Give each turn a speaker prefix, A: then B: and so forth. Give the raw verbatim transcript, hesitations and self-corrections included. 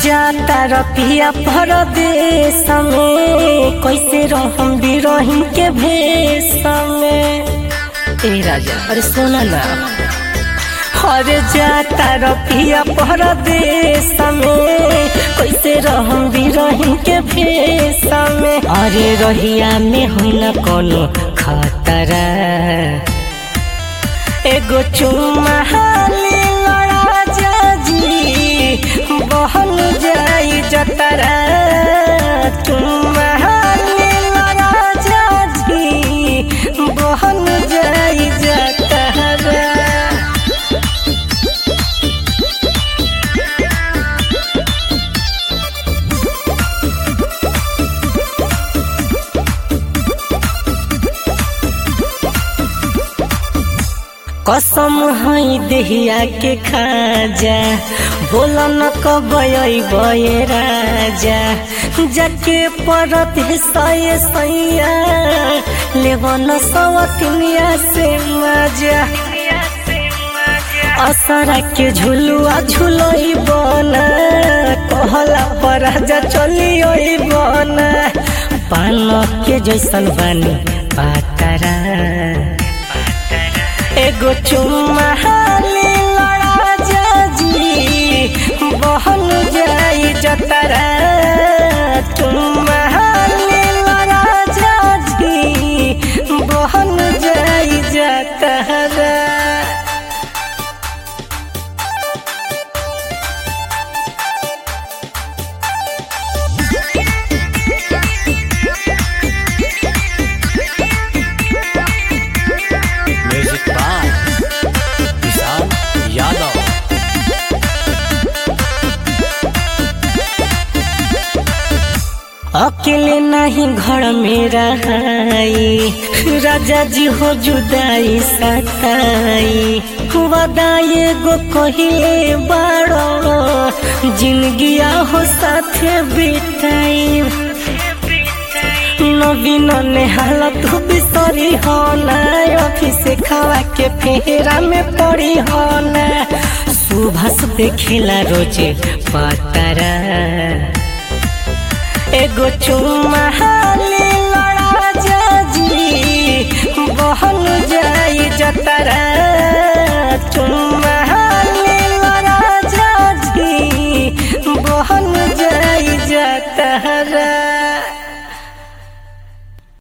A: जाता रपिया परदेश में कैसे रहम बिरहिन के भेष में। ए राजा अरे सोना ना अरे जाता रपिया परदेश में कैसे रहम बिरहिन के भेष में। अरे रहिया में हो न कोनो खतरा एगो चुम्मा हाली राजा जी बहन जाई जतरा। चुम्मा हाली राजा जी बहन जाई जतरा। कसम है देहिया के खाजा बोला न कबई बये राजा जाके परत सये सैया लेवन सवतिनिया से मजा। असरा के झुलुआ झुलई बना कहला पर राजा चली बना। पान के जैसन बानी पातरा एगो चुम्मा हाली राजा जी बहन जाई जतरा। चुम्मा हाली राजा जी बहन जाई जतरा। अकेले नहीं घर में रहाई राजा जी हो जुदाई सताई। वदाए गो कहिले बाड़ो जिंदगिया हो साथे बिताई। नवीन ने हालत बिसरी हो ना ऑफिस खावा के फेरा में पड़ी हो ना। सुबह देखेला रोजे पतरा एगो चुम्मा हाली